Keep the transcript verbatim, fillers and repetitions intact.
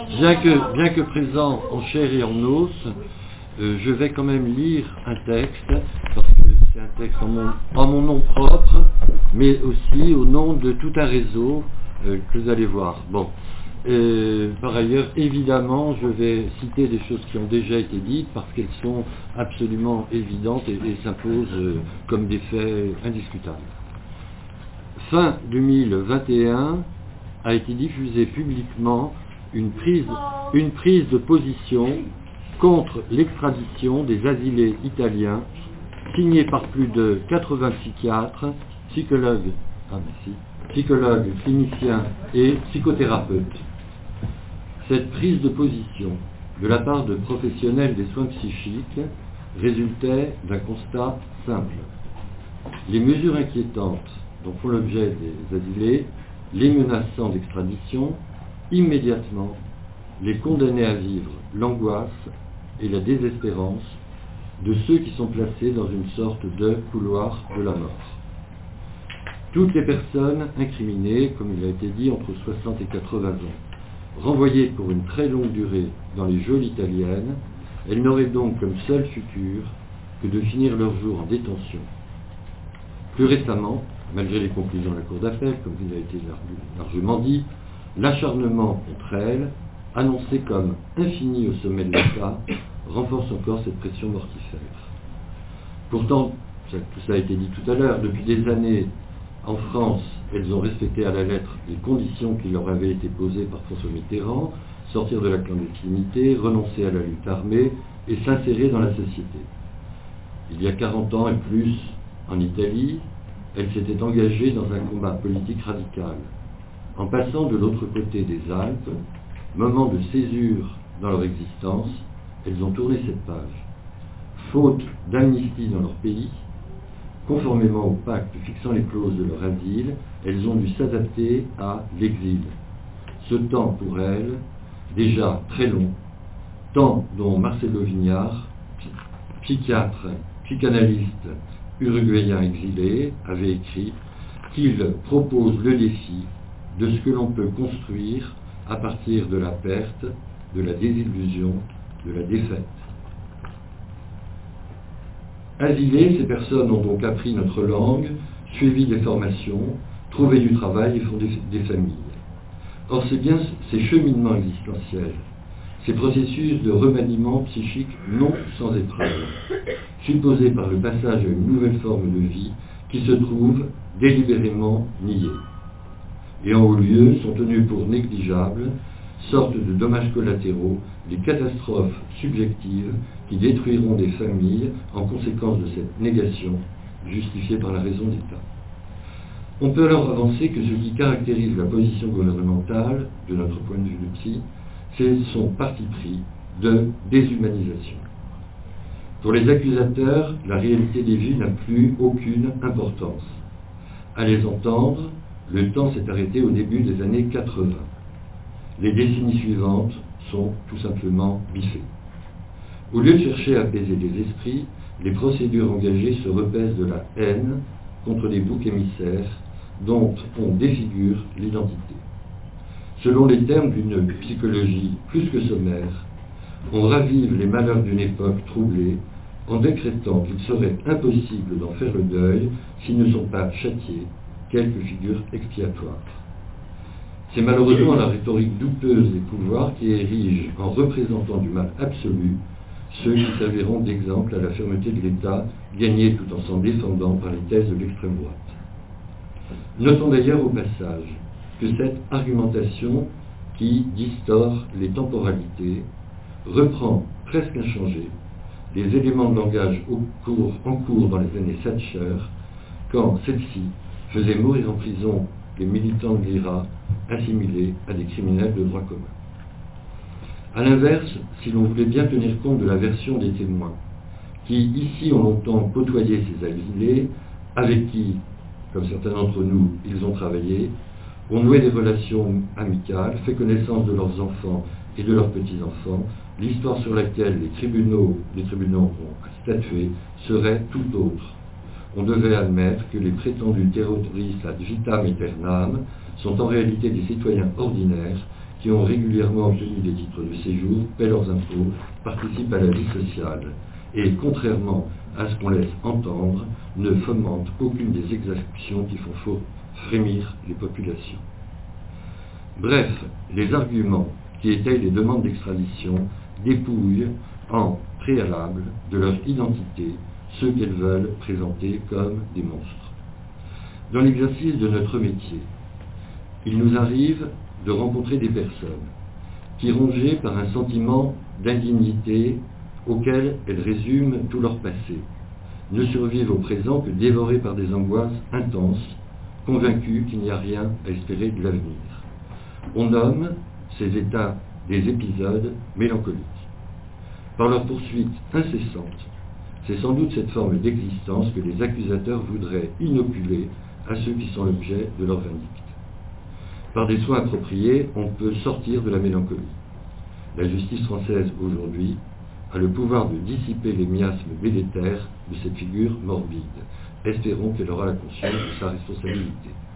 Bien que, bien que présent en chair et en os, euh, je vais quand même lire un texte, parce que c'est un texte en mon, en mon nom propre, mais aussi au nom de tout un réseau euh, que vous allez voir. Bon. Euh, par ailleurs, évidemment, je vais citer des choses qui ont déjà été dites, parce qu'elles sont absolument évidentes et, et s'imposent euh, comme des faits indiscutables. Fin deux mille vingt et un a été diffusée publiquement une prise, une prise de position contre l'extradition des asilés italiens, signée par plus de quatre-vingts psychiatres, psychologues, ah merci, psychologues, cliniciens et psychothérapeutes. Cette prise de position de la part de professionnels des soins psychiques résultait d'un constat simple. Les mesures inquiétantes dont font l'objet des asilés, les menaçant d'extradition, immédiatement les condamnaient à vivre l'angoisse et la désespérance de ceux qui sont placés dans une sorte de couloir de la mort. Toutes les personnes incriminées, comme il a été dit, entre soixante et quatre-vingts ans, renvoyées pour une très longue durée dans les geôles italiennes, elles n'auraient donc comme seul futur que de finir leur jour en détention. Plus récemment, malgré les conclusions de la Cour d'appel, comme il a été largement dit, l'acharnement contre elles, annoncé comme infini au sommet de l'État, renforce encore cette pression mortifère. Pourtant, tout ça a été dit tout à l'heure, depuis des années, en France, elles ont respecté à la lettre les conditions qui leur avaient été posées par François Mitterrand, sortir de la clandestinité, renoncer à la lutte armée et s'insérer dans la société. Il y a quarante ans et plus, en Italie, elles s'étaient engagées dans un combat politique radical. En passant de l'autre côté des Alpes, moment de césure dans leur existence, elles ont tourné cette page. Faute d'amnistie dans leur pays, conformément au pacte fixant les clauses de leur asile, elles ont dû s'adapter à l'exil. Ce temps pour elles, déjà très long, temps dont Marcelo Vignard, psychiatre, psychanalyste uruguayen exilé, avait écrit qu'il propose le défi de ce que l'on peut construire à partir de la perte, de la désillusion, de la défaite. Asilées, ces personnes ont donc appris notre langue, suivi des formations, trouvé du travail et fondé des familles. Or, c'est bien ces cheminements existentiels, ces processus de remaniement psychique non sans épreuve, supposés par le passage à une nouvelle forme de vie, qui se trouvent délibérément niés. Et en haut lieu sont tenus pour négligeables, sorte de dommages collatéraux, des catastrophes subjectives qui détruiront des familles en conséquence de cette négation justifiée par la raison d'État. On peut alors avancer que ce qui caractérise la position gouvernementale, de notre point de vue de psy, c'est son parti pris de déshumanisation. Pour les accusateurs, la réalité des vies n'a plus aucune importance. À les entendre, le temps s'est arrêté au début des années quatre-vingts. Les décennies suivantes sont tout simplement biffées. Au lieu de chercher à apaiser les esprits, les procédures engagées se repaissent de la haine contre des boucs émissaires dont on défigure l'identité. Selon les termes d'une psychologie plus que sommaire, on ravive les malheurs d'une époque troublée en décrétant qu'il serait impossible d'en faire le deuil s'ils ne sont pas châtiés, quelques figures expiatoires. C'est malheureusement la rhétorique douteuse des pouvoirs qui érige en représentant du mal absolu ceux qui serviront d'exemple à la fermeté de l'État, gagnée tout en s'en défendant par les thèses de l'extrême droite. Notons d'ailleurs au passage que cette argumentation qui distord les temporalités reprend presque inchangée les éléments de langage au cours, en cours dans les années Thatcher, quand celle-ci faisait mourir en prison les militants de l'I R A assimilés à des criminels de droit commun. A l'inverse, si l'on voulait bien tenir compte de la version des témoins, qui ici ont longtemps côtoyé ces asilés, avec qui, comme certains d'entre nous, ils ont travaillé, ont noué des relations amicales, fait connaissance de leurs enfants et de leurs petits-enfants, l'histoire sur laquelle les tribunaux, les tribunaux ont statué serait tout autre. On devait admettre que les prétendus terroristes ad vitam aeternam sont en réalité des citoyens ordinaires qui ont régulièrement obtenu des titres de séjour, paient leurs impôts, participent à la vie sociale et, contrairement à ce qu'on laisse entendre, ne fomentent aucune des exactions qui font faux frémir les populations. Bref, les arguments qui étayent les demandes d'extradition dépouillent en préalable de leur identité ceux qu'elles veulent présenter comme des monstres. Dans l'exercice de notre métier, il nous arrive de rencontrer des personnes qui, rongées par un sentiment d'indignité auquel elles résument tout leur passé, ne survivent au présent que dévorées par des angoisses intenses, convaincues qu'il n'y a rien à espérer de l'avenir. On nomme ces états des épisodes mélancoliques. Par leur poursuite incessante, c'est sans doute cette forme d'existence que les accusateurs voudraient inoculer à ceux qui sont l'objet de leur vindicte. Par des soins appropriés, on peut sortir de la mélancolie. La justice française aujourd'hui a le pouvoir de dissiper les miasmes délétères de cette figure morbide. Espérons qu'elle aura la conscience de sa responsabilité.